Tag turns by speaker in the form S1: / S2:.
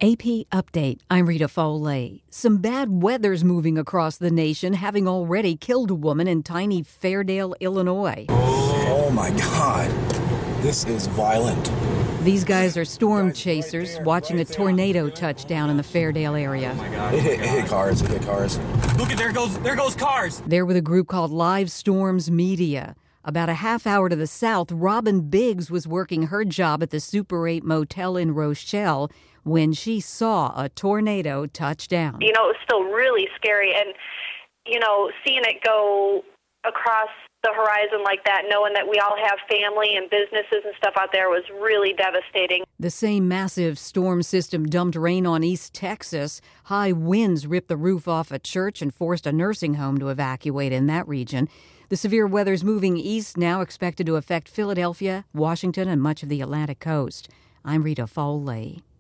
S1: AP Update. I'm Rita Foley. Some bad weather's moving across the nation, having already killed a woman in tiny Fairdale, Illinois.
S2: Oh my God. This is violent.
S1: These guys are storm chasers watching a tornado touch down in the Fairdale area.
S2: It hit cars.
S3: Look, there goes cars.
S1: They're with a group called Live Storms Media. About a half hour to the south, Robin Biggs was working her job at the Super 8 Motel in Rochelle when she saw a tornado touch down.
S4: It was still really scary. And, seeing it go across the horizon like that, knowing that we all have family and businesses and stuff out there, was really devastating.
S1: The same massive storm system dumped rain on East Texas. High winds ripped the roof off a church and forced a nursing home to evacuate in that region. The severe weather's moving east now, expected to affect Philadelphia, Washington, and much of the Atlantic coast. I'm Rita Foley.